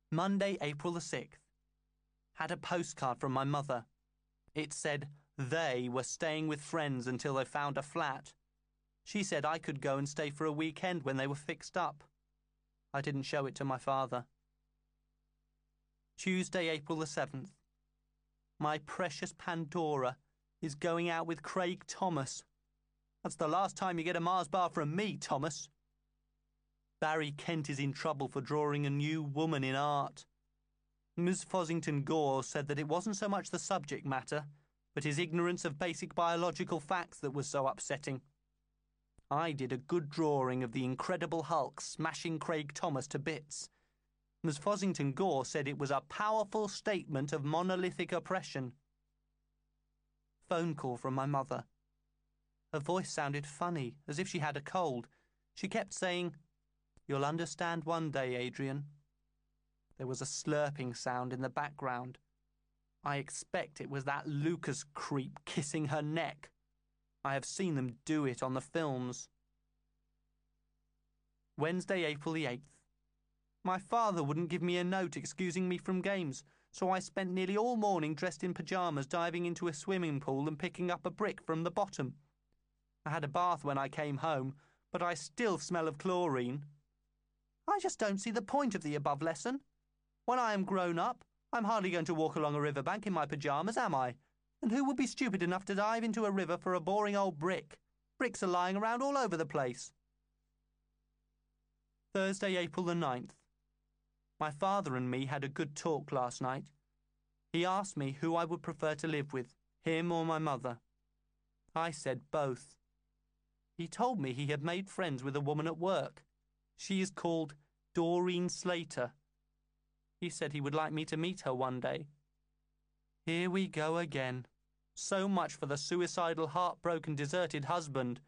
Monday, April the 6th. Had a postcard from my mother. It said they were staying with friends until they found a flat. She said I could go and stay for a weekend when they were fixed up. I didn't show it to my father. Tuesday, April the 7th. My precious Pandora is going out with Craig Thomas. That's the last time you get a Mars bar from me, Thomas. Barry Kent is in trouble for drawing a new woman in art. Ms. Fossington Gore said that it wasn't so much the subject matter, but his ignorance of basic biological facts that was so upsetting. I did a good drawing of the Incredible Hulk smashing Craig Thomas to bits. Ms. Fossington Gore said it was a powerful statement of monolithic oppression. Phone call from my mother. Her voice sounded funny, as if she had a cold. She kept saying, "You'll understand one day, Adrian." There was a slurping sound in the background. I expect it was that Lucas creep kissing her neck. I have seen them do it on the films. Wednesday, April the 8th. My father wouldn't give me a note excusing me from games, so I spent nearly all morning dressed in pyjamas diving into a swimming pool and picking up a brick from the bottom. I had a bath when I came home, but I still smell of chlorine. I just don't see the point of the above lesson. When I am grown up, I'm hardly going to walk along a riverbank in my pyjamas, am I? And who would be stupid enough to dive into a river for a boring old brick? Bricks are lying around all over the place. Thursday, April the 9th. My father and me had a good talk last night. He asked me who I would prefer to live with, him or my mother. I said both. He told me he had made friends with a woman at work. She is called Doreen Slater. He said he would like me to meet her one day. Here we go again. So much for the suicidal, heartbroken, deserted husband.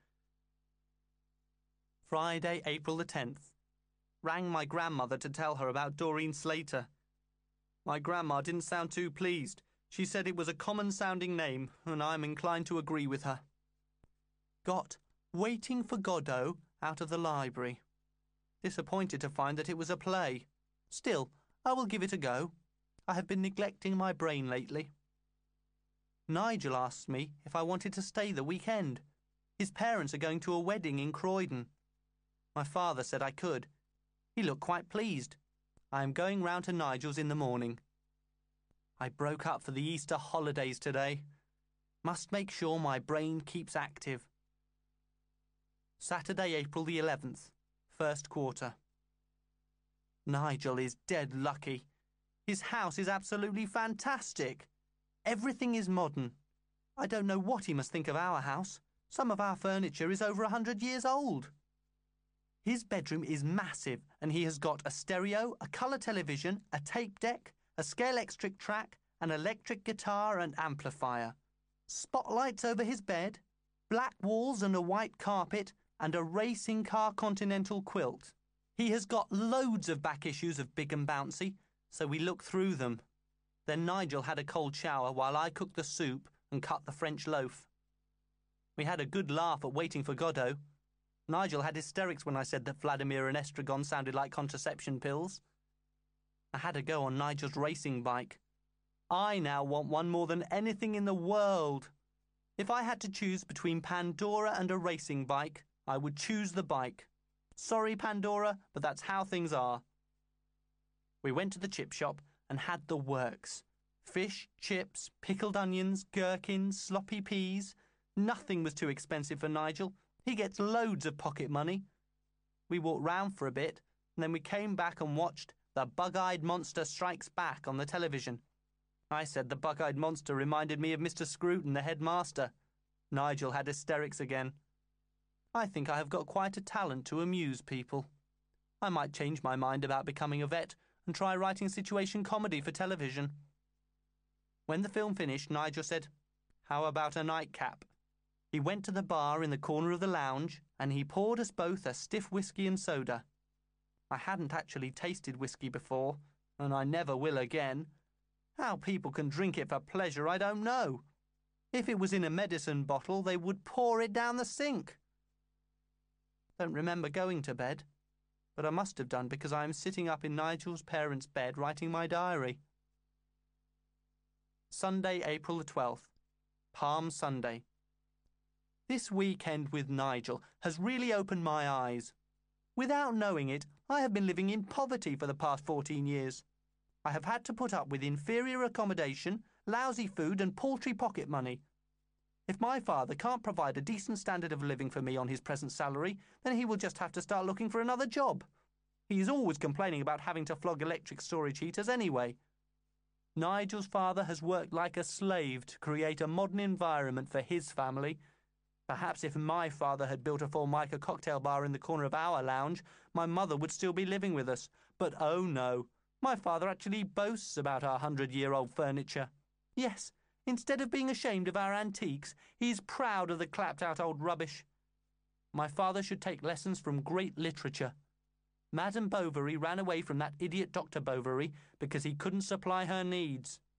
Friday, April the 10th. Rang my grandmother to tell her about Doreen Slater. My grandma didn't sound too pleased. She said it was a common-sounding name, and I'm inclined to agree with her. Got Waiting for Godot out of the library. Disappointed to find that it was a play. Still, I will give it a go. I have been neglecting my brain lately. Nigel asked me if I wanted to stay the weekend. His parents are going to a wedding in Croydon. My father said I could. He looked quite pleased. I am going round to Nigel's in the morning. I broke up for the Easter holidays today. Must make sure my brain keeps active. Saturday, April the 11th, first quarter. Nigel is dead lucky. His house is absolutely fantastic. Everything is modern. I don't know what he must think of our house. Some of our furniture is over 100 years old. His bedroom is massive, and he has got a stereo, a colour television, a tape deck, a Scalextric track, an electric guitar and amplifier. Spotlights over his bed, black walls and a white carpet, and a racing car Continental quilt. He has got loads of back issues of Big and Bouncy, so we looked through them. Then Nigel had a cold shower while I cooked the soup and cut the French loaf. We had a good laugh at Waiting for Godot. Nigel had hysterics when I said that Vladimir and Estragon sounded like contraception pills. I had a go on Nigel's racing bike. I now want one more than anything in the world. If I had to choose between Pandora and a racing bike, I would choose the bike. Sorry, Pandora, but that's how things are. We went to the chip shop and had the works. Fish, chips, pickled onions, gherkins, sloppy peas. Nothing was too expensive for Nigel. He gets loads of pocket money. We walked round for a bit, and then we came back and watched The Bug-Eyed Monster Strikes Back on the television. I said the bug-eyed monster reminded me of Mr. Scruton, the headmaster. Nigel had hysterics again. I think I have got quite a talent to amuse people. I might change my mind about becoming a vet and try writing situation comedy for television. When the film finished, Nigel said, "How about a nightcap?" He went to the bar in the corner of the lounge and he poured us both a stiff whiskey and soda. I hadn't actually tasted whiskey before, and I never will again. How people can drink it for pleasure, I don't know. If it was in a medicine bottle, they would pour it down the sink. Don't remember going to bed. but I must have done because I am sitting up in Nigel's parents' bed writing my diary. Sunday, April the 12th. Palm Sunday. This weekend with Nigel has really opened my eyes. Without knowing it, I have been living in poverty for the past 14 years. I have had to put up with inferior accommodation, lousy food and paltry pocket money. If my father can't provide a decent standard of living for me on his present salary, then he will just have to start looking for another job. He is always complaining about having to flog electric storage heaters anyway. Nigel's father has worked like a slave to create a modern environment for his family. Perhaps if my father had built a Formica cocktail bar in the corner of our lounge, my mother would still be living with us. But oh no, my father actually boasts about our 100-year-old furniture. Yes, instead of being ashamed of our antiques, he is proud of the clapped-out old rubbish. My father should take lessons from great literature. Madame Bovary ran away from that idiot Dr. Bovary because he couldn't supply her needs.